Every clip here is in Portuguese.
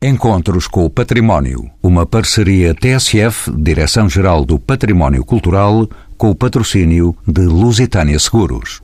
Encontros com o Património, uma parceria TSF, Direção-Geral do Património Cultural, com o patrocínio de Lusitânia Seguros.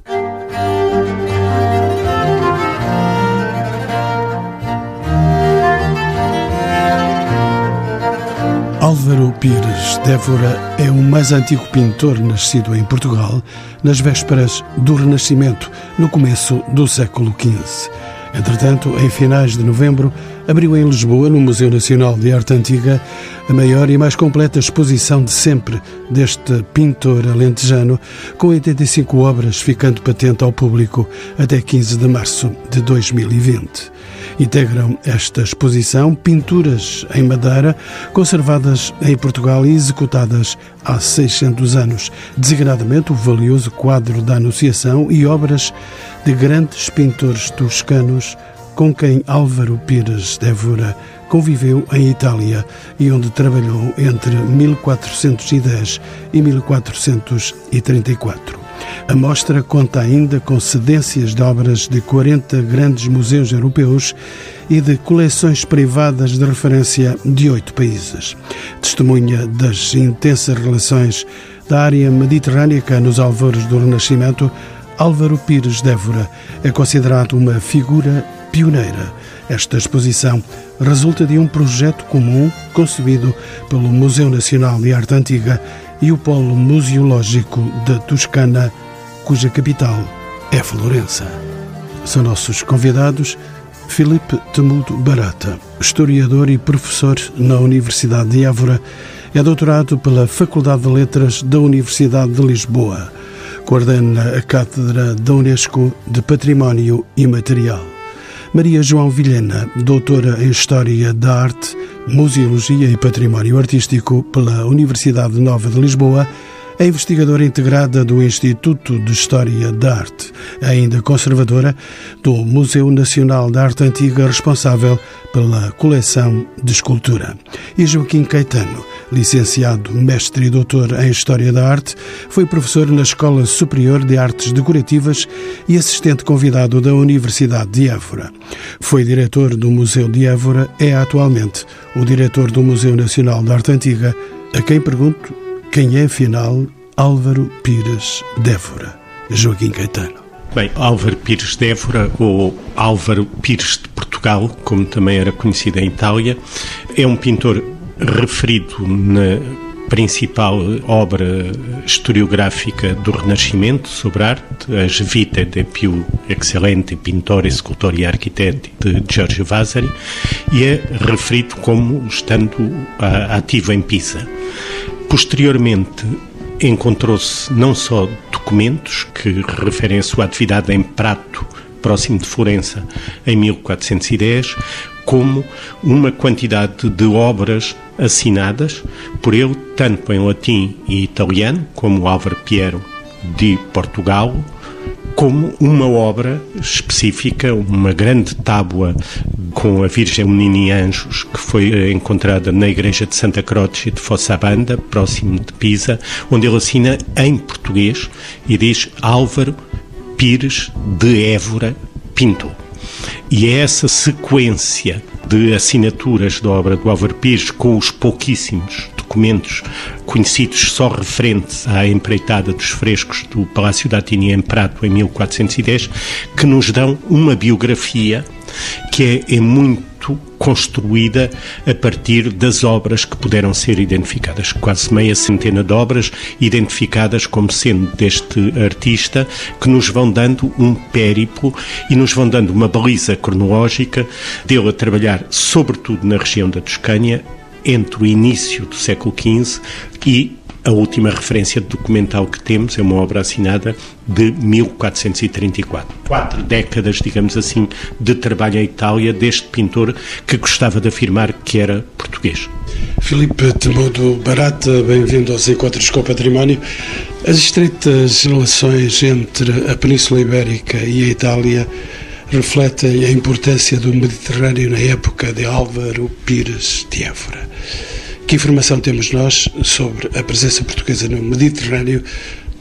Álvaro Pires de Évora é o mais antigo pintor nascido em Portugal nas vésperas do Renascimento, no começo do século XV. Entretanto, em finais de novembro, abriu em Lisboa, no Museu Nacional de Arte Antiga, a maior e mais completa exposição de sempre deste pintor alentejano, com 85 obras, ficando patente ao público até 15 de março de 2020. Integram esta exposição pinturas em madeira, conservadas em Portugal e executadas há 600 anos, designadamente o valioso quadro da Anunciação e obras de grandes pintores toscanos com quem Álvaro Pires de Évora conviveu em Itália e onde trabalhou entre 1410 e 1434. A mostra conta ainda com cedências de obras de 40 grandes museus europeus e de coleções privadas de referência de 8 países. Testemunha das intensas relações da área mediterrânica nos alvores do Renascimento, Álvaro Pires de Évora é considerado uma figura pioneira. Esta exposição resulta de um projeto comum concebido pelo Museu Nacional de Arte Antiga e o Polo Museológico da Toscana, cuja capital é Florença. São nossos convidados Filipe Temudo Barata, historiador e professor na Universidade de Évora, é doutorado pela Faculdade de Letras da Universidade de Lisboa, coordena a Cátedra da Unesco de Património Imaterial. Maria João Vilhena, doutora em História da Arte, Museologia e Património Artístico pela Universidade Nova de Lisboa, é investigadora integrada do Instituto de História da Arte, ainda conservadora do Museu Nacional de Arte Antiga, responsável pela coleção de escultura. E Joaquim Caetano, licenciado, mestre e doutor em História da Arte, foi professor na Escola Superior de Artes Decorativas e assistente convidado da Universidade de Évora. Foi diretor do Museu de Évora, é atualmente o diretor do Museu Nacional de Arte Antiga, a quem pergunto quem é, afinal, Álvaro Pires de Évora. Joaquim Caetano. Bem, Álvaro Pires de Évora, ou Álvaro Pires de Portugal, como também era conhecido em Itália, é um pintor referido na principal obra historiográfica do Renascimento sobre arte, As Vite del più eccellente pittore, scultore e arquiteto de Giorgio Vasari, e é referido como estando ativo em Pisa. Posteriormente, encontrou-se não só documentos que referem a sua atividade em Prato, próximo de Florença, em 1410, como uma quantidade de obras assinadas por ele, tanto em latim e italiano, como Álvaro Piero de Portugal, como uma obra específica, uma grande tábua com a Virgem Menina e Anjos, que foi encontrada na igreja de Santa Croce de Fossabanda, próximo de Pisa, onde ele assina em português e diz Álvaro Pires de Évora pintor. E é essa sequência de assinaturas da obra do Álvaro Pires, com os pouquíssimos documentos conhecidos só referentes à empreitada dos frescos do Palácio da Atini em Prato em 1410, que nos dão uma biografia que é muito construída a partir das obras que puderam ser identificadas. Quase meia centena de obras identificadas como sendo deste artista, que nos vão dando um périplo e nos vão dando uma baliza cronológica dele a trabalhar sobretudo na região da Toscânia entre o início do século XV e a última referência documental que temos é uma obra assinada de 1434. 4 décadas, digamos assim, de trabalho em Itália deste pintor que gostava de afirmar que era português. Filipe Temudo Barata, bem-vindo aos Encontros com o Património. As estreitas relações entre a Península Ibérica e a Itália refletem a importância do Mediterrâneo na época de Álvaro Pires de Évora. Que informação temos nós sobre a presença portuguesa no Mediterrâneo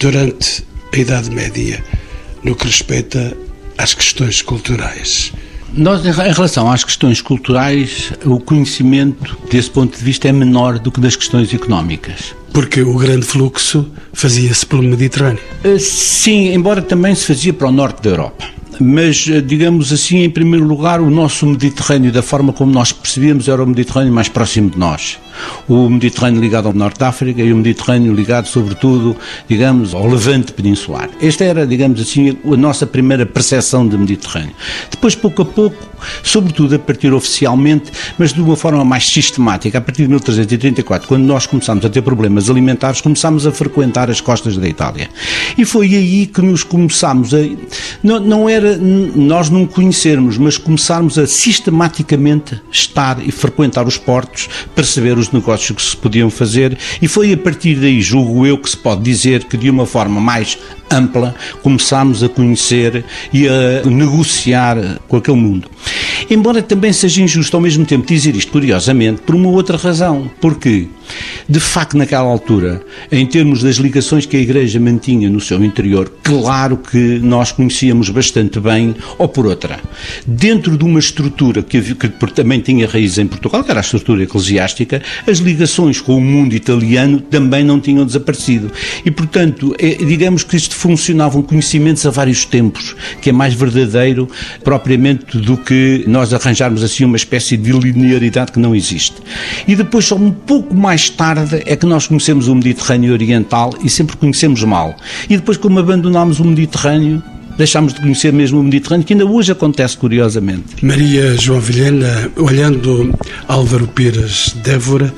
durante a Idade Média, no que respeita às questões culturais? Nós, em relação às questões culturais, o conhecimento desse ponto de vista é menor do que das questões económicas. Porque o grande fluxo fazia-se pelo Mediterrâneo. Sim, embora também se fazia para o norte da Europa. Mas, digamos assim, em primeiro lugar, o nosso Mediterrâneo, da forma como nós percebíamos, era o Mediterrâneo mais próximo de nós. O Mediterrâneo ligado ao Norte da África e o Mediterrâneo ligado, sobretudo, digamos, ao Levante peninsular. Esta era, digamos assim, a nossa primeira percepção de Mediterrâneo. Depois, pouco a pouco, sobretudo a partir oficialmente, mas de uma forma mais sistemática, a partir de 1334, quando nós começámos a ter problemas alimentares, começámos a frequentar as costas da Itália. E foi aí que nos começámos a... Não era nós não conhecermos, mas começarmos a sistematicamente estar e frequentar os portos, perceber os negócios que se podiam fazer, e foi a partir daí, julgo eu, que se pode dizer que de uma forma mais ampla começámos a conhecer e a negociar com aquele mundo. Embora também seja injusto ao mesmo tempo dizer isto, curiosamente, por uma outra razão, porque, de facto, naquela altura, em termos das ligações que a Igreja mantinha no seu interior, claro que nós conhecíamos bastante bem, ou por outra, dentro de uma estrutura que também tinha raiz em Portugal, que era a estrutura eclesiástica, as ligações com o mundo italiano também não tinham desaparecido. E, portanto, digamos que isto funcionavam conhecimentos a vários tempos, que é mais verdadeiro propriamente do que nós arranjarmos assim uma espécie de linearidade que não existe. E depois, só um pouco mais tarde, é que nós conhecemos o Mediterrâneo Oriental e sempre conhecemos mal. E depois, como abandonámos o Mediterrâneo, deixámos de conhecer mesmo o Mediterrâneo, que ainda hoje acontece, curiosamente. Maria João Vilhena, olhando Álvaro Pires de Évora,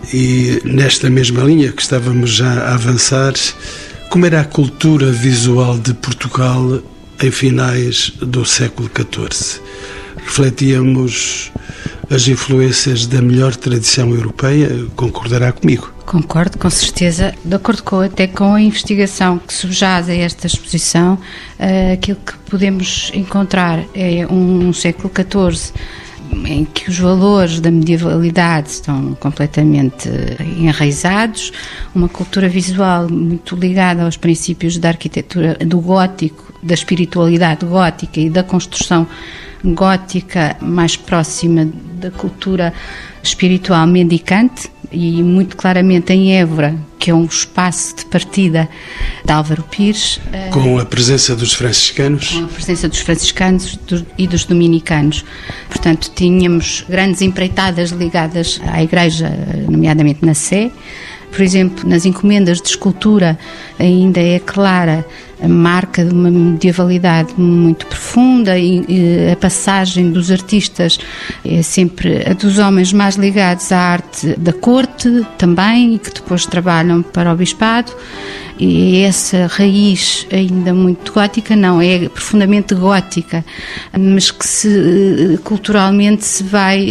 e nesta mesma linha que estávamos já a avançar, como era a cultura visual de Portugal em finais do século XIV? Refletíamos as influências da melhor tradição europeia, concordará comigo? Concordo, com certeza. De acordo até com a investigação que subjaz a esta exposição, aquilo que podemos encontrar é um século XIV em que os valores da medievalidade estão completamente enraizados, uma cultura visual muito ligada aos princípios da arquitetura, do gótico, da espiritualidade gótica e da construção gótica mais próxima da cultura espiritual mendicante, e muito claramente em Évora, que é um espaço de partida de Álvaro Pires. Com a presença dos franciscanos? Com a presença dos franciscanos e dos dominicanos. Portanto, tínhamos grandes empreitadas ligadas à Igreja, nomeadamente na Sé. Por exemplo, nas encomendas de escultura ainda é clara a marca de uma medievalidade muito profunda, e a passagem dos artistas é sempre a dos homens mais ligados à arte da corte também, e que depois trabalham para o bispado. E essa raiz ainda muito gótica, não, é profundamente gótica, mas que culturalmente se vai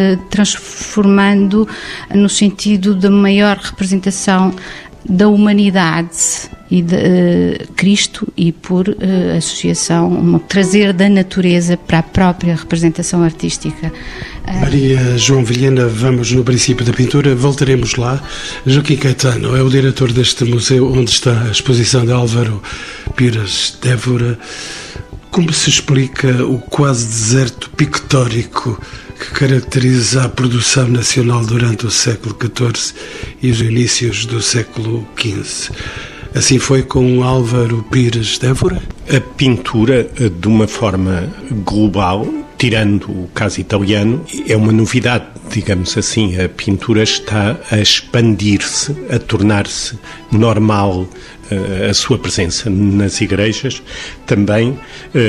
transformando no sentido da maior representação da humanidade e de Cristo, e por associação, trazer da natureza para a própria representação artística. Maria João Vilhena, vamos no princípio da pintura, voltaremos lá. Joaquim Caetano é o diretor deste museu onde está a exposição de Álvaro Pires de Évora. Como se explica o quase deserto pictórico que caracteriza a produção nacional durante o século XIV e os inícios do século XV? Assim foi com Álvaro Pires de Évora? A pintura, de uma forma global, tirando o caso italiano, é uma novidade, digamos assim. A pintura está a expandir-se, a tornar-se normal a sua presença nas igrejas, também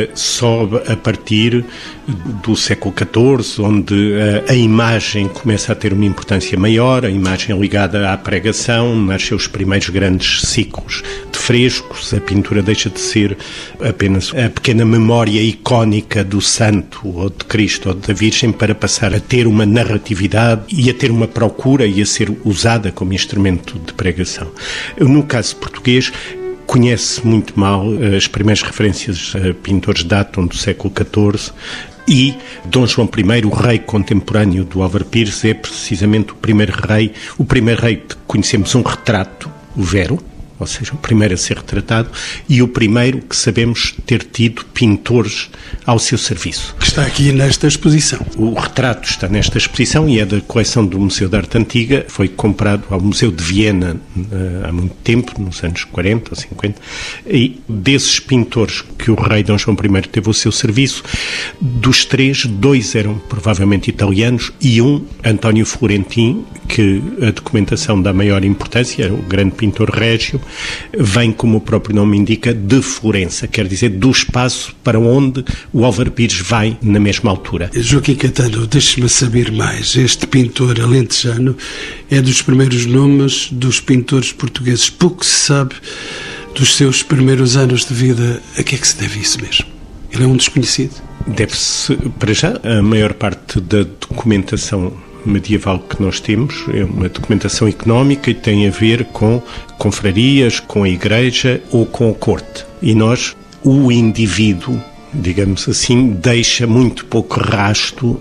só a partir do século XIV, onde a imagem começa a ter uma importância maior, a imagem ligada à pregação, nascem os primeiros grandes ciclos de frescos, a pintura deixa de ser apenas a pequena memória icónica do santo, ou de Cristo, ou da Virgem, para passar a ter uma narratividade e a ter uma procura e a ser usada como instrumento de pregação. No caso português, conhece muito mal, as primeiras referências a pintores datam do século XIV, e Dom João I, o rei contemporâneo do Álvaro Pires, é precisamente o primeiro rei que conhecemos um retrato, o Vero, ou seja, o primeiro a ser retratado e o primeiro que sabemos ter tido pintores ao seu serviço. Que está aqui nesta exposição. O retrato está nesta exposição e é da coleção do Museu de Arte Antiga, foi comprado ao Museu de Viena há muito tempo, nos anos 40 ou 50, e desses pintores que o rei Dom João I teve ao seu serviço, dos 3, 2 eram provavelmente italianos e um, António Florentin, que a documentação dá maior importância, o grande pintor régio, vem, como o próprio nome indica, de Florença, quer dizer, do espaço para onde o Álvaro Pires vai na mesma altura. Joaquim Caetano, deixe-me saber mais. Este pintor alentejano é dos primeiros nomes dos pintores portugueses. Pouco se sabe dos seus primeiros anos de vida. A que é que se deve isso mesmo? Ele é um desconhecido? Deve-se, para já, a maior parte da documentação medieval que nós temos é uma documentação económica e tem a ver com confrarias, com a igreja ou com a corte. E nós, o indivíduo, digamos assim, deixa muito pouco rasto,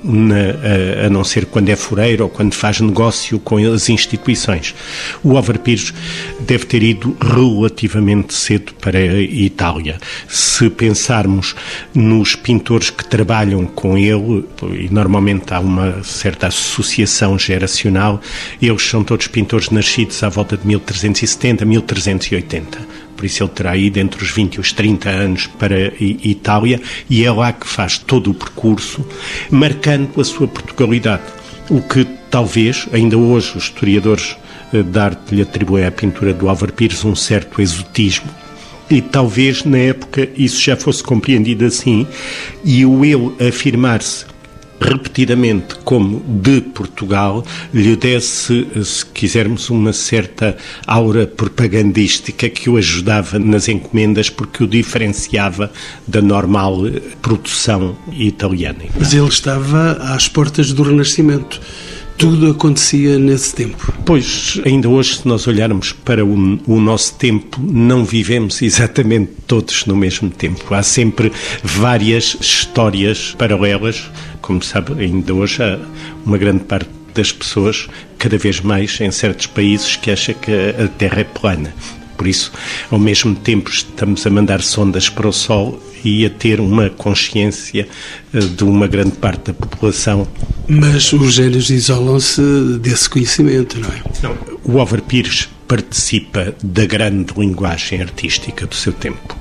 a não ser quando é foreiro ou quando faz negócio com as instituições. O Álvaro Pires deve ter ido relativamente cedo para a Itália. Se pensarmos nos pintores que trabalham com ele, e normalmente há uma certa associação geracional, eles são todos pintores nascidos à volta de 1370, 1380. Por isso ele terá ido entre os 20 e os 30 anos para a Itália e é lá que faz todo o percurso, marcando a sua Portugalidade. O que talvez, ainda hoje, os historiadores da arte lhe atribuem à pintura do Álvaro Pires um certo exotismo. E talvez na época isso já fosse compreendido assim e o ele afirmar-se repetidamente como de Portugal lhe desse, se quisermos, uma certa aura propagandística que o ajudava nas encomendas porque o diferenciava da normal produção italiana. Mas ele estava às portas do Renascimento. Tudo acontecia nesse tempo. Pois, ainda hoje, se nós olharmos para o nosso tempo, não vivemos exatamente todos no mesmo tempo. Há sempre várias histórias paralelas. Como sabe, ainda hoje há uma grande parte das pessoas, cada vez mais em certos países, que acha que a Terra é plana. Por isso, ao mesmo tempo, estamos a mandar sondas para o Sol e a ter uma consciência de uma grande parte da população. Mas os génios isolam-se desse conhecimento, não é? Não, o Álvaro Pires participa da grande linguagem artística do seu tempo.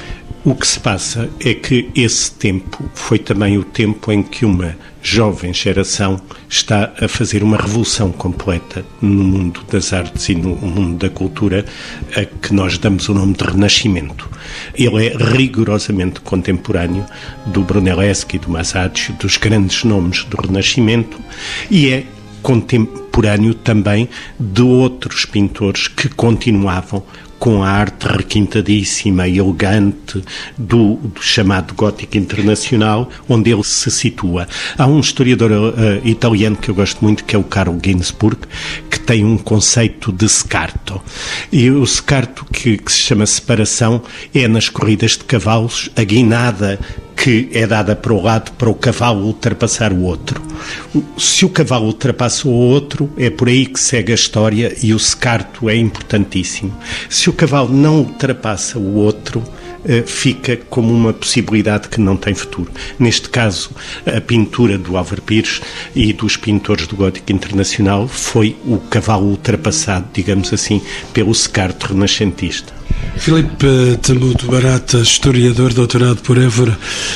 O que se passa é que esse tempo foi também o tempo em que uma jovem geração está a fazer uma revolução completa no mundo das artes e no mundo da cultura, a que nós damos o nome de Renascimento. Ele é rigorosamente contemporâneo do Brunelleschi, do Masaccio, dos grandes nomes do Renascimento, e é contemporâneo também de outros pintores que continuavam com a arte requintadíssima e elegante do chamado gótico internacional, onde ele se situa. Há um historiador italiano que eu gosto muito, que é o Carlo Ginzburg, que tem um conceito de scarto. E o scarto, que se chama separação, é nas corridas de cavalos, a guinada que é dada para o lado para o cavalo ultrapassar o outro. Se o cavalo ultrapassa o outro, é por aí que segue a história e o scarto é importantíssimo. Se o cavalo não ultrapassa o outro, fica como uma possibilidade que não tem futuro. Neste caso, a pintura do Álvaro Pires e dos pintores do gótico internacional foi o cavalo ultrapassado, digamos assim, pelo scarto renascentista. Filipe Temudo Barata, historiador, doutorado por Évora,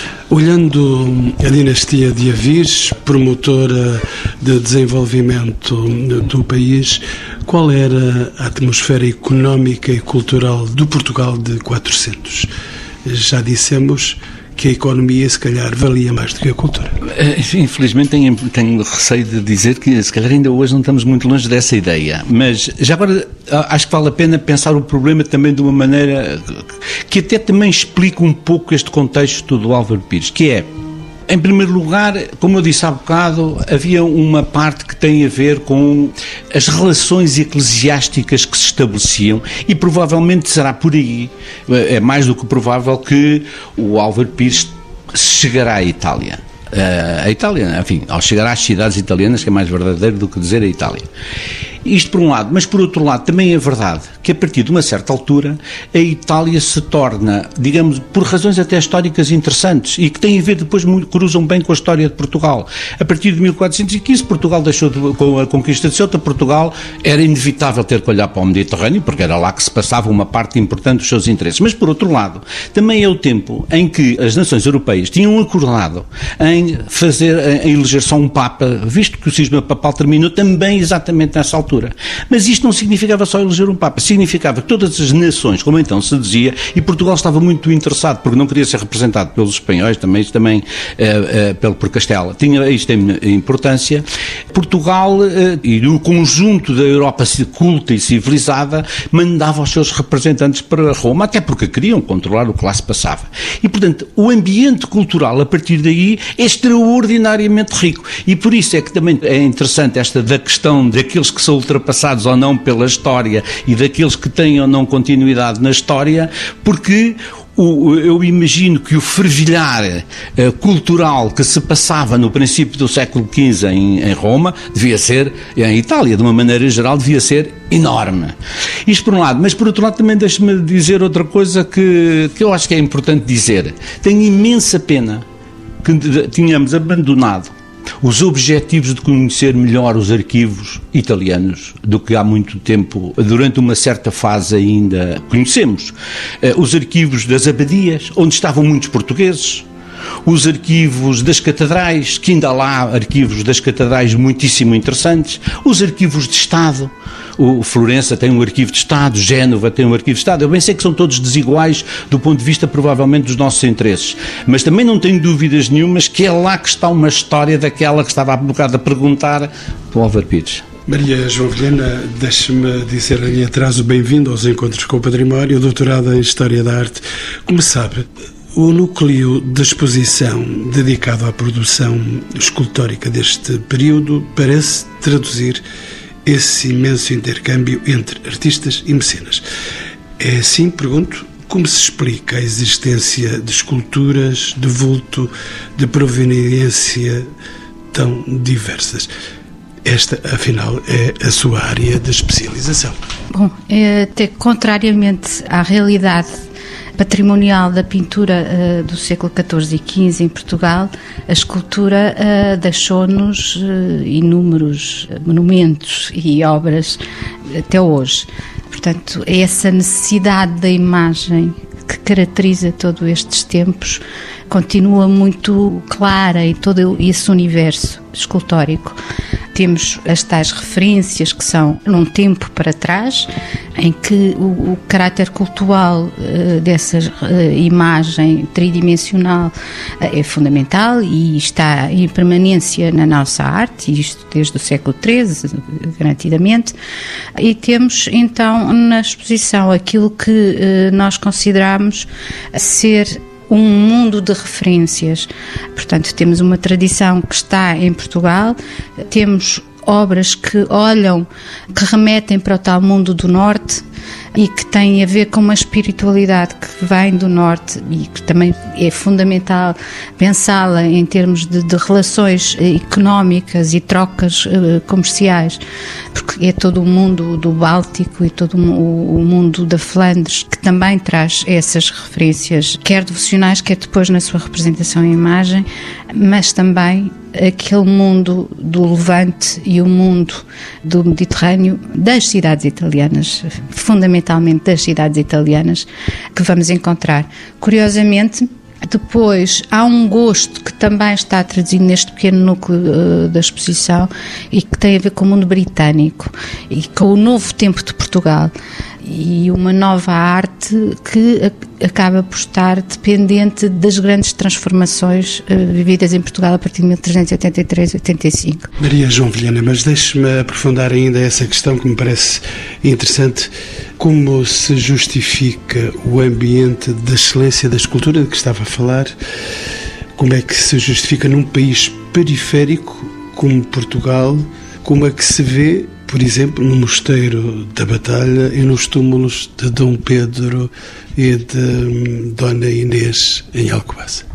olhando a dinastia de Avis, promotora de desenvolvimento do país, qual era a atmosfera económica e cultural do Portugal de 400? Já dissemos que a economia, se calhar, valia mais do que a cultura. Infelizmente tenho receio de dizer que, se calhar, ainda hoje não estamos muito longe dessa ideia. Mas, já agora, acho que vale a pena pensar o problema também de uma maneira que até também explica um pouco este contexto do Álvaro Pires, que é, em primeiro lugar, como eu disse há bocado, havia uma parte que tem a ver com as relações eclesiásticas que se estabeleciam e provavelmente será por aí, é mais do que provável, que o Álvaro Pires chegará à Itália. A Itália, enfim, ao chegar às cidades italianas, que é mais verdadeiro do que dizer a Itália. Isto por um lado, mas por outro lado também é verdade que a partir de uma certa altura a Itália se torna, digamos, por razões até históricas interessantes e que têm a ver depois, cruzam bem com a história de Portugal. A partir de 1415 Portugal deixou, com a conquista de Ceuta, Portugal era inevitável ter que olhar para o Mediterrâneo porque era lá que se passava uma parte importante dos seus interesses. Mas por outro lado, também é o tempo em que as nações europeias tinham acordado em eleger só um Papa, visto que o cisma papal terminou também exatamente nessa altura. Mas isto não significava só eleger um Papa, significava que todas as nações, como então se dizia, e Portugal estava muito interessado, porque não queria ser representado pelos espanhóis, também por Castela. Isto tem importância. Portugal e o conjunto da Europa culta e civilizada mandava os seus representantes para Roma, até porque queriam controlar o que lá se passava. E, portanto, o ambiente cultural, a partir daí, é extraordinariamente rico. E por isso é que também é interessante esta da questão daqueles que são ultrapassados ou não pela história e daqueles que têm ou não continuidade na história, porque eu imagino que o fervilhar cultural que se passava no princípio do século XV em Roma, devia ser, em Itália, de uma maneira geral, devia ser enorme. Isto por um lado, mas por outro lado também deixe-me dizer outra coisa que eu acho que é importante dizer. Tenho imensa pena que tínhamos abandonado os objetivos de conhecer melhor os arquivos italianos do que há muito tempo, durante uma certa fase ainda conhecemos. Os arquivos das abadias, onde estavam muitos portugueses, os arquivos das catedrais, que ainda há lá arquivos das catedrais muitíssimo interessantes, os arquivos de Estado. O Florença tem um arquivo de Estado, Génova tem um arquivo de Estado. Eu bem sei que são todos desiguais do ponto de vista, provavelmente, dos nossos interesses. Mas também não tenho dúvidas nenhumas que é lá que está uma história daquela que estava há bocado a perguntar do Álvaro Pires. Maria João Vilhena, deixe-me dizer ali atrás o bem-vindo aos Encontros com o Património, doutorada em História da Arte. Como sabe, o núcleo de exposição dedicado à produção escultórica deste período parece traduzir esse imenso intercâmbio entre artistas e mecenas. É assim, pergunto, como se explica a existência de esculturas de vulto, de proveniência tão diversas? Esta, afinal, é a sua área de especialização. Bom, até contrariamente à realidade patrimonial da pintura do século XIV e XV em Portugal, a escultura deixou-nos inúmeros monumentos e obras até hoje. Portanto, é essa necessidade da imagem que caracteriza todos estes tempos continua muito clara em todo esse universo escultórico. Temos as tais referências que são num tempo para trás, em que o caráter cultural dessa imagem tridimensional é fundamental e está em permanência na nossa arte, isto desde o século XIII, garantidamente. E temos então na exposição aquilo que nós consideramos ser um mundo de referências. Portanto, temos uma tradição que está em Portugal, temos obras que olham, que remetem para o tal mundo do Norte e que têm a ver com uma espiritualidade que vem do Norte e que também é fundamental pensá-la em termos de relações económicas e trocas comerciais, porque é todo o mundo do Báltico e todo o mundo da Flandres que também traz essas referências, quer devocionais, quer depois na sua representação em imagem, mas também aquele mundo do Levante e o mundo do Mediterrâneo, das cidades italianas, fundamentalmente das cidades italianas, que vamos encontrar. Curiosamente, depois há um gosto que também está traduzido neste pequeno núcleo da exposição e que tem a ver com o mundo britânico e com o novo tempo de Portugal e uma nova arte que acaba por estar dependente das grandes transformações vividas em Portugal a partir de 1383 e 85. Maria João Vilhena, mas deixe-me aprofundar ainda essa questão que me parece interessante. Como se justifica o ambiente da excelência da escultura de que estava a falar? Como é que se justifica num país periférico como Portugal? Como é que se vê, por exemplo, no Mosteiro da Batalha e nos túmulos de Dom Pedro e de Dona Inês em Alcobaça?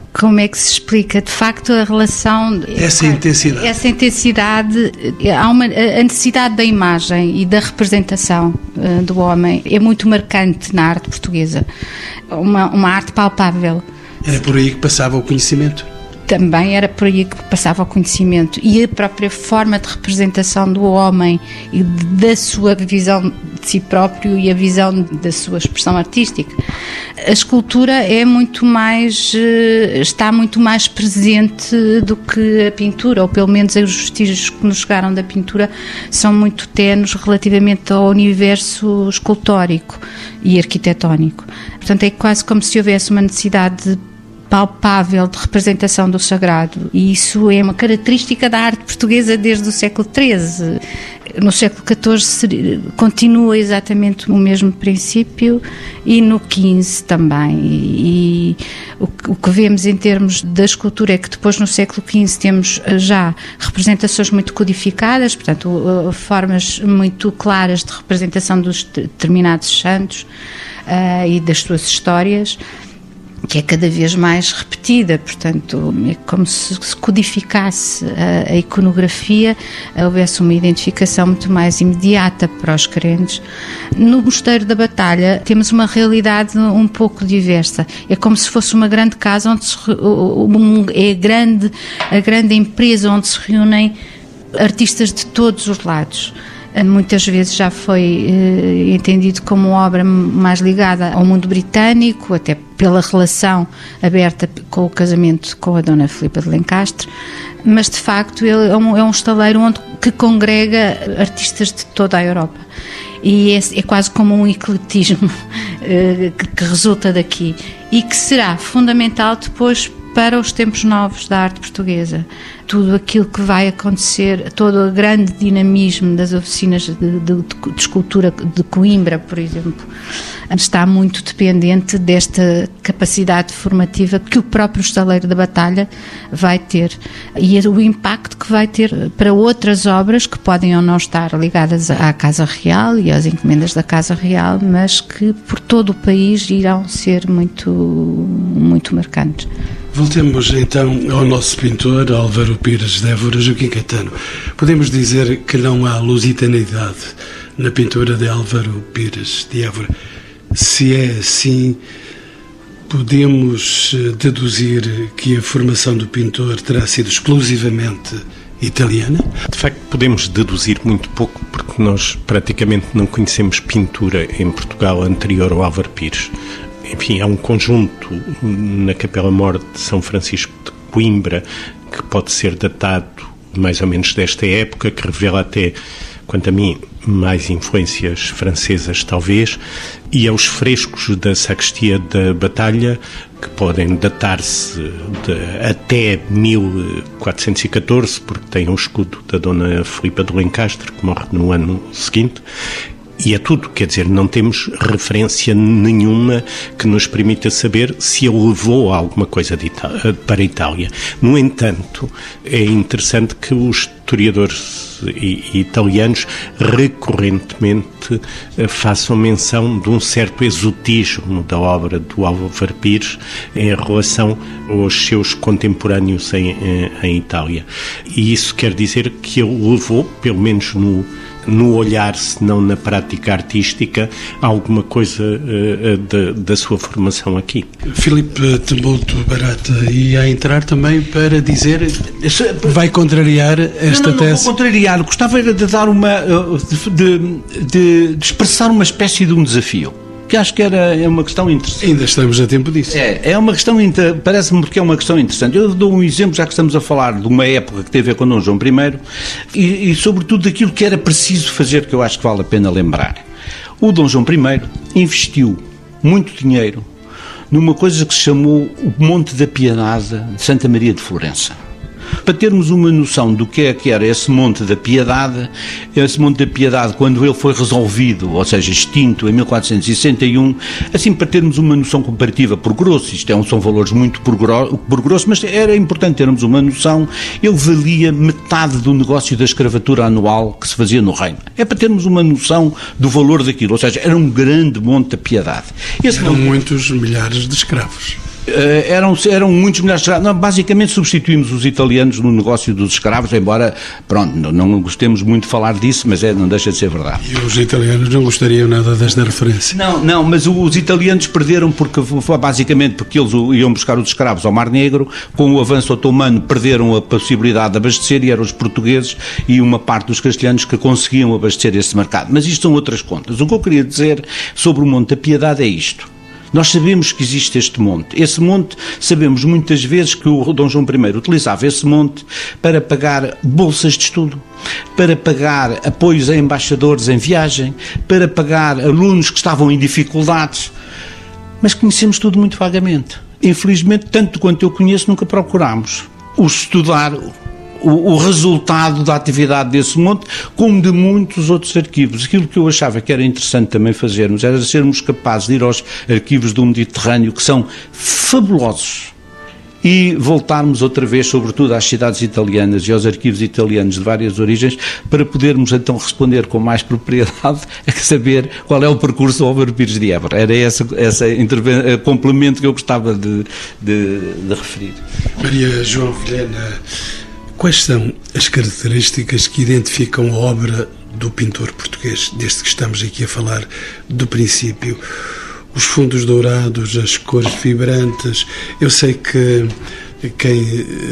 como é que se explica? De facto, a relação... Essa intensidade. Há a necessidade da imagem e da representação do homem é muito marcante na arte portuguesa. Uma arte palpável. Era por aí que passava o conhecimento? Também era por aí que passava o conhecimento. E a própria forma de representação do homem e da sua visão de si próprio e a visão da sua expressão artística. A escultura é muito mais, está muito mais presente do que a pintura, ou pelo menos os vestígios que nos chegaram da pintura são muito tenues relativamente ao universo escultórico e arquitetónico. Portanto, é quase como se houvesse uma necessidade palpável de representação do sagrado, e isso é uma característica da arte portuguesa desde o século XIII. No século XIV continua exatamente o mesmo princípio, e no XV também. E o que vemos em termos da escultura é que depois no século XV temos já representações muito codificadas, portanto formas muito claras de representação dos determinados santos e das suas histórias, que é cada vez mais repetida. Portanto, é como se codificasse a iconografia, houvesse uma identificação muito mais imediata para os crentes. No Mosteiro da Batalha temos uma realidade um pouco diversa. É como se fosse uma grande casa onde é a grande empresa onde se reúnem artistas de todos os lados. Muitas vezes já foi entendido como obra mais ligada ao mundo britânico, até pela relação aberta com o casamento com a Dona Filipa de Lencastre, mas de facto ele é um estaleiro que congrega artistas de toda a Europa. E é quase como um ecletismo que resulta daqui e que será fundamental depois para os tempos novos da arte portuguesa. Tudo aquilo que vai acontecer, todo o grande dinamismo das oficinas de escultura de Coimbra, por exemplo, está muito dependente desta capacidade formativa que o próprio Estaleiro da Batalha vai ter, e o impacto que vai ter para outras obras que podem ou não estar ligadas à Casa Real e às encomendas da Casa Real, mas que por todo o país irão ser muito, muito marcantes. Voltemos então ao nosso pintor Álvaro Pires de Évora. Joaquim Caetano, podemos dizer que não há lusitaneidade na pintura de Álvaro Pires de Évora? Se é assim, podemos deduzir que a formação do pintor terá sido exclusivamente italiana? De facto, podemos deduzir muito pouco, porque nós praticamente não conhecemos pintura em Portugal anterior ao Álvaro Pires. Enfim, há um conjunto na Capela Mor de São Francisco de Coimbra que pode ser datado mais ou menos desta época, que revela até, quanto a mim, mais influências francesas talvez, e aos frescos da Sacristia da Batalha, que podem datar-se até 1414, porque tem o escudo da Dona Filipa de Lencastre, que morre no ano seguinte. E é tudo, quer dizer, não temos referência nenhuma que nos permita saber se ele levou alguma coisa para a Itália. No entanto, é interessante que os historiadores italianos recorrentemente façam menção de um certo exotismo da obra do Álvaro Pires em relação aos seus contemporâneos em Itália. E isso quer dizer que ele levou, pelo menos no olhar, se não na prática artística, alguma coisa da sua formação aqui. Filipe Temboto Barata ia entrar também para dizer, vai contrariar esta tese? Não vou contrariar, gostava de dar de expressar uma espécie de um desafio, que acho que é uma questão interessante. Ainda estamos a tempo disso. É uma questão, parece-me que é uma questão interessante. Eu dou um exemplo, já que estamos a falar de uma época que teve a ver com Dom João I e sobretudo daquilo que era preciso fazer, que eu acho que vale a pena lembrar. O Dom João I investiu muito dinheiro numa coisa que se chamou o Monte da Piedade de Santa Maria de Florença. Para termos uma noção do que era esse Monte da Piedade, quando ele foi resolvido, ou seja, extinto em 1461, assim para termos uma noção comparativa por grosso, são valores muito por grosso, mas era importante termos uma noção, ele valia metade do negócio da escravatura anual que se fazia no reino. É para termos uma noção do valor daquilo, ou seja, era um grande Monte da Piedade. Eram muitos milhares de escravos. Eram muitos milhares de escravos. Não, basicamente substituímos os italianos no negócio dos escravos, embora, pronto, não gostemos muito de falar disso, mas não deixa de ser verdade. E os italianos não gostariam nada desta referência? Não, mas os italianos perderam basicamente porque eles iam buscar os escravos ao Mar Negro, com o avanço otomano perderam a possibilidade de abastecer e eram os portugueses e uma parte dos castelhanos que conseguiam abastecer esse mercado. Mas isto são outras contas. O que eu queria dizer sobre o Monte da Piedade é isto. Nós sabemos que existe este monte. Esse monte, sabemos muitas vezes que o Dom João I utilizava esse monte para pagar bolsas de estudo, para pagar apoios a embaixadores em viagem, para pagar alunos que estavam em dificuldades. Mas conhecemos tudo muito vagamente. Infelizmente, tanto quanto eu conheço, nunca procurámos estudar o resultado da atividade desse monte, como de muitos outros arquivos. Aquilo que eu achava que era interessante também fazermos era sermos capazes de ir aos arquivos do Mediterrâneo, que são fabulosos, e voltarmos outra vez, sobretudo, às cidades italianas e aos arquivos italianos de várias origens, para podermos então responder com mais propriedade a saber qual é o percurso do Álvaro Pires de Évora. Era esse complemento que eu gostava de referir. Maria João Vilhena, quais são as características que identificam a obra do pintor português, desde que estamos aqui a falar do princípio? Os fundos dourados, as cores vibrantes. Eu sei que quem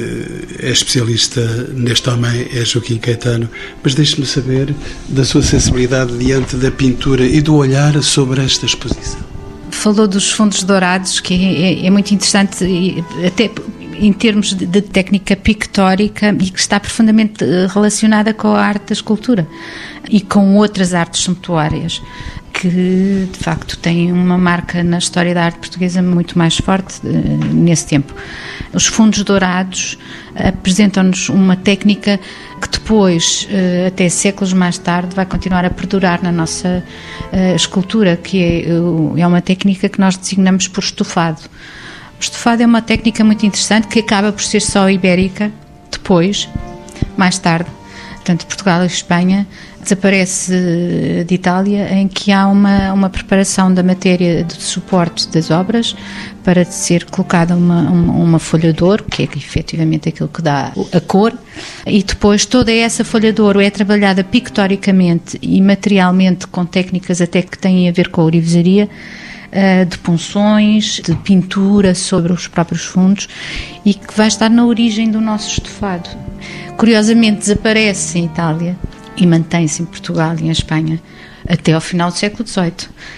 é especialista neste homem é Joaquim Caetano, mas deixe-me saber da sua sensibilidade diante da pintura e do olhar sobre esta exposição. Falou dos fundos dourados, que é muito interessante, até em termos de técnica pictórica, e que está profundamente relacionada com a arte da escultura e com outras artes suntuárias, que de facto têm uma marca na história da arte portuguesa muito mais forte nesse tempo. Os fundos dourados apresentam-nos uma técnica que depois, até séculos mais tarde, vai continuar a perdurar na nossa escultura, que é uma técnica que nós designamos por estofado. O estofado é uma técnica muito interessante, que acaba por ser só ibérica, depois, mais tarde, portanto, Portugal e Espanha, desaparece de Itália, em que há uma preparação da matéria de suporte das obras para ser colocada uma folha de ouro, que é efetivamente aquilo que dá a cor, e depois toda essa folha de ouro é trabalhada pictoricamente e materialmente com técnicas até que têm a ver com a ourivesaria, de punções, de pintura sobre os próprios fundos, e que vai estar na origem do nosso estofado. Curiosamente desaparece em Itália e mantém-se em Portugal e em Espanha até ao final do século XVIII.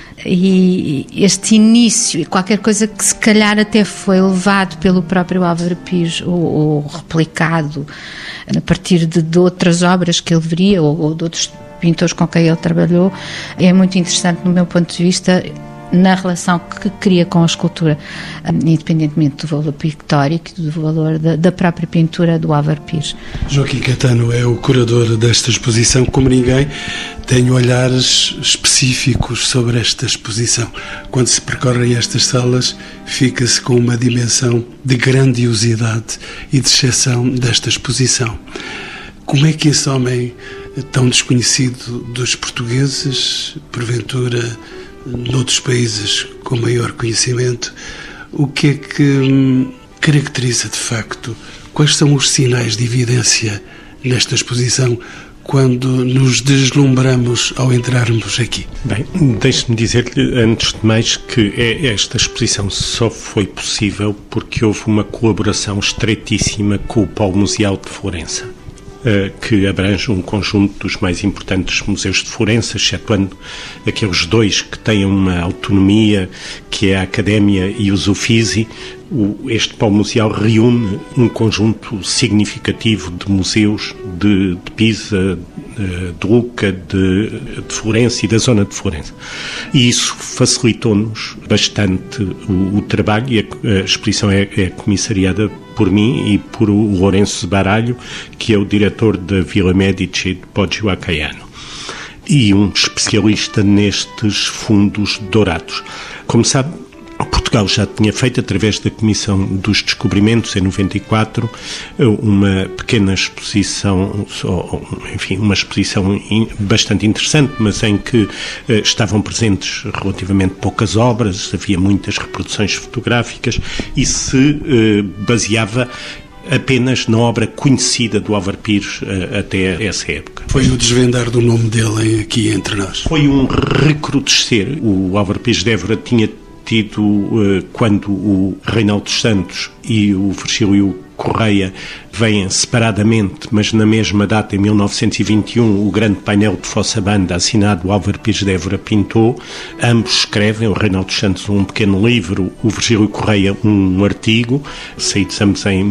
E este início, qualquer coisa que se calhar até foi levado pelo próprio Álvaro Pires ou replicado a partir de outras obras que ele veria ou de outros pintores com quem ele trabalhou, é muito interessante no meu ponto de vista, na relação que cria com a escultura, independentemente do valor pictórico e do valor da própria pintura do Álvaro Pires. Joaquim Caetano é o curador desta exposição. Como ninguém, tem olhares específicos sobre esta exposição. Quando se percorrem estas salas, fica-se com uma dimensão de grandiosidade e de exceção desta exposição. Como é que esse homem tão desconhecido dos portugueses, porventura noutros países com maior conhecimento, o que é que caracteriza de facto? Quais são os sinais de evidência nesta exposição quando nos deslumbramos ao entrarmos aqui? Bem, deixe-me dizer-lhe antes de mais que esta exposição só foi possível porque houve uma colaboração estreitíssima com o Polo Museal de Florença, que abrange um conjunto dos mais importantes museus de Florença, excetuando aqueles dois que têm uma autonomia, que é a Académia e os Uffizi. Este Polo Museal reúne um conjunto significativo de museus de Pisa, de Lucca, de Florença e da zona de Florença. E isso facilitou-nos bastante o trabalho, e a exposição é comissariada por mim e por o Lourenço Baralho, que é o diretor da Villa Medici de Poggio a Caiano, e um especialista nestes fundos dourados. Como sabe, Portugal já tinha feito, através da Comissão dos Descobrimentos, em 94, uma pequena exposição, enfim, uma exposição bastante interessante, mas em que estavam presentes relativamente poucas obras, havia muitas reproduções fotográficas e se baseava apenas na obra conhecida do Álvaro Pires até essa época. Foi o desvendar do nome dele aqui entre nós. Foi um recrudescer. O Álvaro Pires de Évora tinha tido, quando o Reinaldo dos Santos e o Virgílio Correia vêm separadamente, mas na mesma data, em 1921, o grande painel de Fossa Banda, assinado Álvaro Pires de Évora, pintou. Ambos escrevem, o Reinaldo dos Santos um pequeno livro, o Virgílio Correia um artigo, saídos ambos em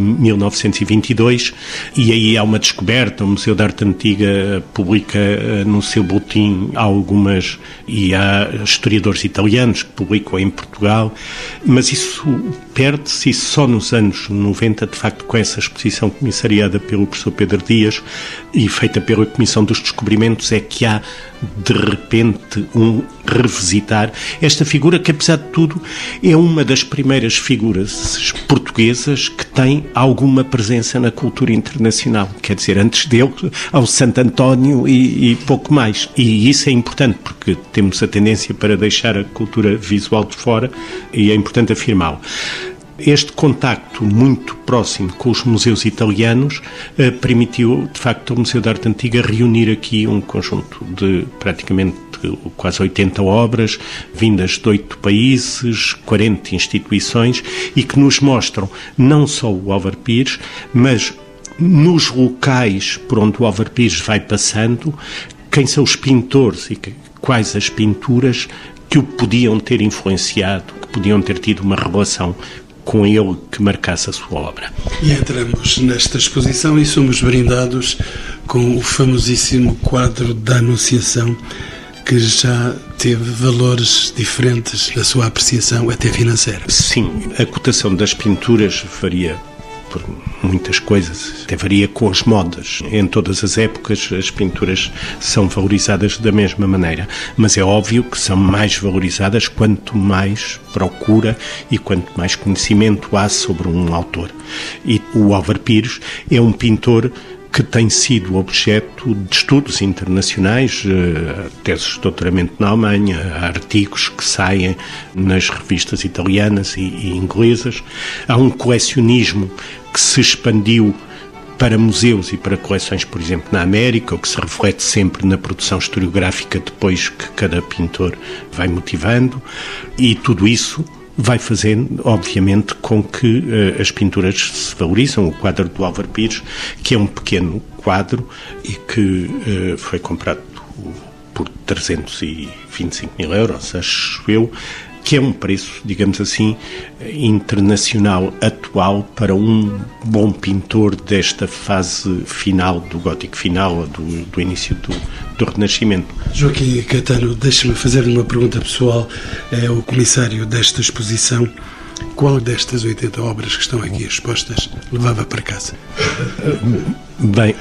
1922, e aí há uma descoberta. O Museu de Arte Antiga publica no seu boletim algumas, e há historiadores italianos que publicam em Portugal, mas isso perde-se, e só nos anos 90, de facto, com essa exposição comissariada pelo professor Pedro Dias e feita pela Comissão dos Descobrimentos, é que há, de repente, um revisitar esta figura que, apesar de tudo, é uma das primeiras figuras portuguesas que tem alguma presença na cultura internacional. Quer dizer, antes dele, ao Santo António e pouco mais. E isso é importante, porque temos a tendência para deixar a cultura visual de fora, e é importante afirmá-lo. Este contacto muito próximo com os museus italianos permitiu, de facto, ao Museu de Arte Antiga reunir aqui um conjunto de praticamente quase 80 obras, vindas de 8 países, 40 instituições, e que nos mostram não só o Álvaro Pires, mas nos locais por onde o Álvaro Pires vai passando, quem são os pintores e quais as pinturas que o podiam ter influenciado, que podiam ter tido uma relação com ele que marcasse a sua obra. E entramos nesta exposição e somos brindados com o famosíssimo quadro da Anunciação, que já teve valores diferentes na sua apreciação, até financeira. Sim, a cotação das pinturas varia por muitas coisas, até varia com as modas. Em todas as épocas as pinturas são valorizadas da mesma maneira, mas é óbvio que são mais valorizadas quanto mais procura e quanto mais conhecimento há sobre um autor. E o Álvaro Pires é um pintor que tem sido objeto de estudos internacionais, teses de doutoramento na Alemanha, artigos que saem nas revistas italianas e inglesas. Há um colecionismo que se expandiu para museus e para coleções, por exemplo, na América, o que se reflete sempre na produção historiográfica depois que cada pintor vai motivando, e tudo isso vai fazendo, obviamente, com que as pinturas se valorizam. O quadro do Álvaro Pires, que é um pequeno quadro e que foi comprado por 325 mil euros, acho eu, que é um preço, digamos assim, internacional atual para um bom pintor desta fase final do gótico final, do início do Renascimento. Joaquim Caetano, deixe-me fazer-lhe uma pergunta pessoal. É o comissário desta exposição. Qual destas 80 obras que estão aqui expostas levava para casa? Bem,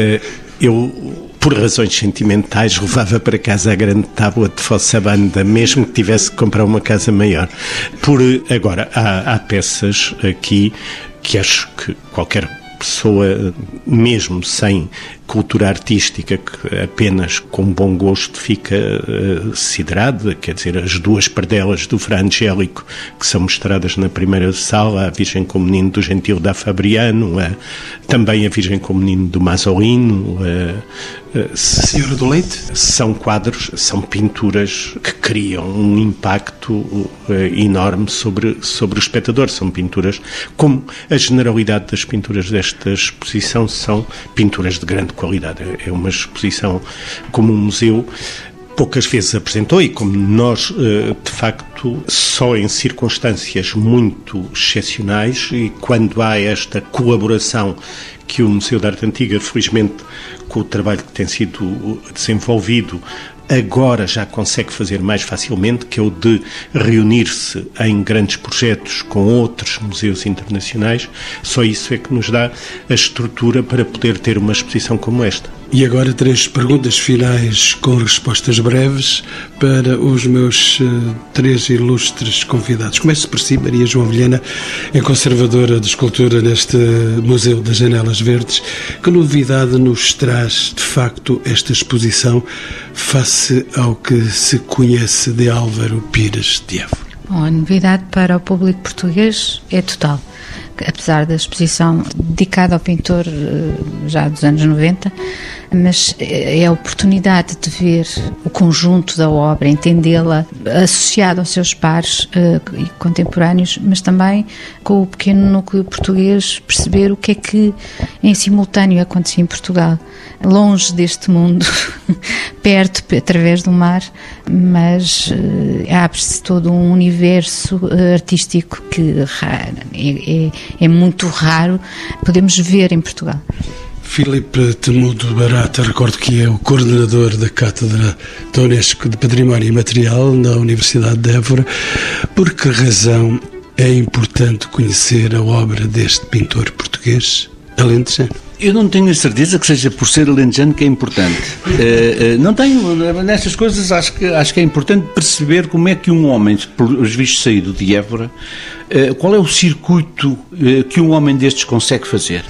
eu, por razões sentimentais, levava para casa a grande tábua de Fossa Banda, mesmo que tivesse que comprar uma casa maior. Agora, há peças aqui que acho que qualquer pessoa, mesmo sem cultura artística, que apenas com bom gosto fica siderada. Quer dizer, as duas pardelas do Fra Angélico que são mostradas na primeira sala, a Virgem com o Menino do Gentil da Fabriano, também a Virgem com o Menino do Masolino, a Senhora do Leite. São quadros, são pinturas que criam um impacto enorme sobre o espectador. São pinturas, como a generalidade das pinturas desta exposição, são pinturas de grande qualidade. É uma exposição como um museu poucas vezes apresentou, e como nós, de facto, só em circunstâncias muito excepcionais, e quando há esta colaboração que o Museu de Arte Antiga, felizmente, com o trabalho que tem sido desenvolvido, agora já consegue fazer mais facilmente, que é o de reunir-se em grandes projetos com outros museus internacionais. Só isso é que nos dá a estrutura para poder ter uma exposição como esta. E agora 3 perguntas finais com respostas breves para os meus 3 ilustres convidados. Começo por si, Maria João Vilhena, é conservadora de escultura neste Museu das Janelas Verdes. Que novidade nos traz, de facto, esta exposição face ao que se conhece de Álvaro Pires de Évora? Bom, a novidade para o público português é total. Apesar da exposição dedicada ao pintor já dos anos 90, mas é a oportunidade de ver o conjunto da obra, entendê-la associada aos seus pares e contemporâneos, mas também com o pequeno núcleo português perceber o que é que em simultâneo acontecia em Portugal, longe deste mundo, perto, através do mar, mas abre-se todo um universo artístico que é muito raro podemos ver em Portugal. Filipe Temudo Barata, recordo que é o coordenador da Cátedra da Unesco de Património Imaterial na Universidade de Évora. Por que razão é importante conhecer a obra deste pintor português alentejano? Eu não tenho a certeza que seja por ser alentejano que é importante. Não tenho, nestas coisas acho que é importante perceber como é que um homem, pelos vistos saído de Évora, qual é o circuito que um homem destes consegue fazer.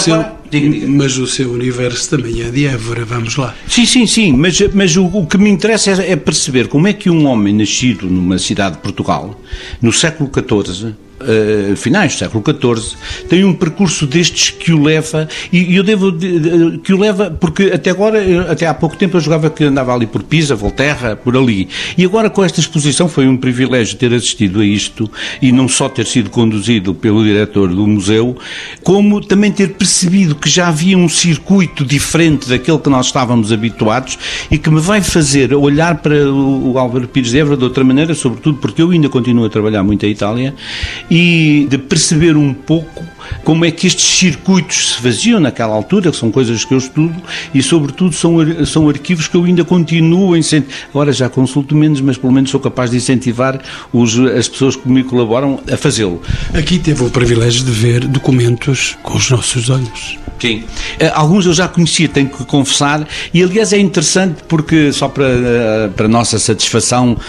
Mas o seu universo também é de Évora, vamos lá. Sim, mas o que me interessa é perceber como é que um homem nascido numa cidade de Portugal, no século XIV, finais do século XIV, tem um percurso destes que o leva, e eu devo que o leva, porque até há pouco tempo eu jogava que andava ali por Pisa, Volterra, por ali, e agora com esta exposição foi um privilégio ter assistido a isto, e não só ter sido conduzido pelo diretor do museu, como também ter percebido que já havia um circuito diferente daquele que nós estávamos habituados, e que me vai fazer olhar para o Álvaro Pires de Évora de outra maneira, sobretudo porque eu ainda continuo a trabalhar muito em Itália, e de perceber um pouco como é que estes circuitos se faziam naquela altura, que são coisas que eu estudo, e sobretudo são arquivos que eu ainda continuo a incentivar. Agora já consulto menos, mas pelo menos sou capaz de incentivar as pessoas que me colaboram a fazê-lo. Aqui teve o privilégio de ver documentos com os nossos olhos. Sim, alguns eu já conhecia, tenho que confessar, e aliás é interessante porque, só para nossa satisfação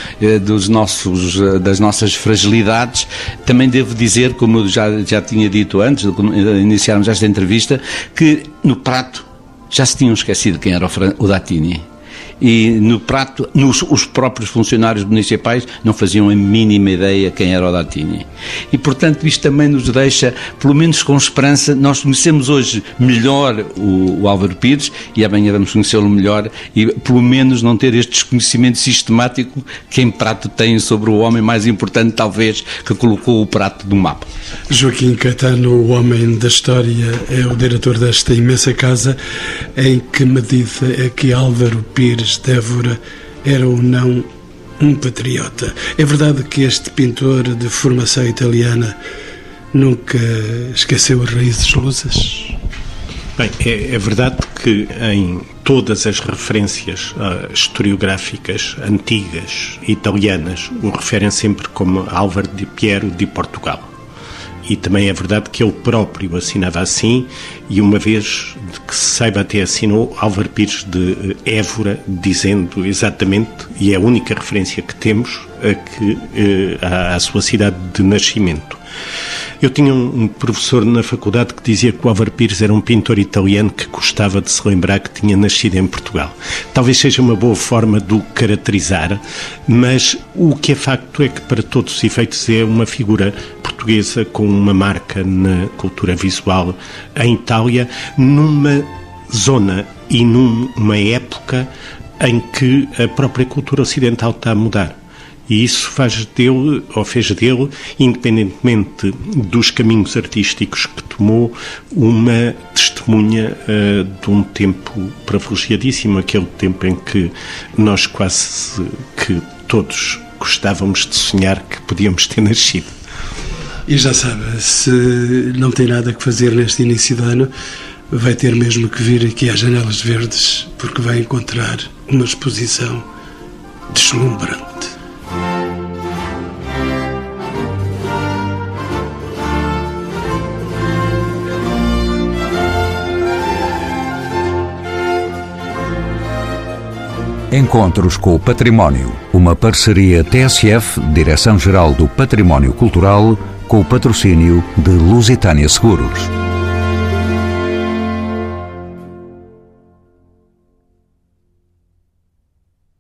das nossas fragilidades, também devo dizer, como eu já tinha dito antes de iniciarmos esta entrevista, que no prato já se tinham esquecido quem era o Dattini. E no prato, os próprios funcionários municipais não faziam a mínima ideia quem era o Dattini. E, portanto, isto também nos deixa, pelo menos com esperança, nós conhecemos hoje melhor o Álvaro Pires e amanhã vamos conhecê-lo melhor e, pelo menos, não ter este desconhecimento sistemático que em prato tem sobre o homem mais importante, talvez, que colocou o prato do mapa. Joaquim Caetano, o homem da história, é o diretor desta imensa casa. Em que medida é que Álvaro Pires de Évora era ou não um patriota? É verdade que este pintor de formação italiana nunca esqueceu as raízes lusas? Bem, é verdade que em todas as referências historiográficas antigas italianas o referem sempre como Álvaro de Piero de Portugal. E também é verdade que ele próprio assinava assim, e uma vez que se saiba até assinou Álvaro Pires de Évora, dizendo exatamente, e é a única referência que temos, à sua cidade de nascimento. Eu tinha um professor na faculdade que dizia que o Álvaro Pires era um pintor italiano que gostava de se lembrar que tinha nascido em Portugal. Talvez seja uma boa forma de o caracterizar, mas o que é facto é que, para todos os efeitos, é uma figura portuguesa com uma marca na cultura visual em Itália, numa zona e numa época em que a própria cultura ocidental está a mudar. E isso fez dele, independentemente dos caminhos artísticos que tomou, uma testemunha de um tempo privilegiadíssimo, aquele tempo em que nós quase que todos gostávamos de sonhar que podíamos ter nascido. E já sabe, se não tem nada que fazer neste início de ano, vai ter mesmo que vir aqui às Janelas Verdes, porque vai encontrar uma exposição deslumbrante. Encontros com o Património, uma parceria TSF, Direção-Geral do Património Cultural, com o patrocínio de Lusitânia Seguros.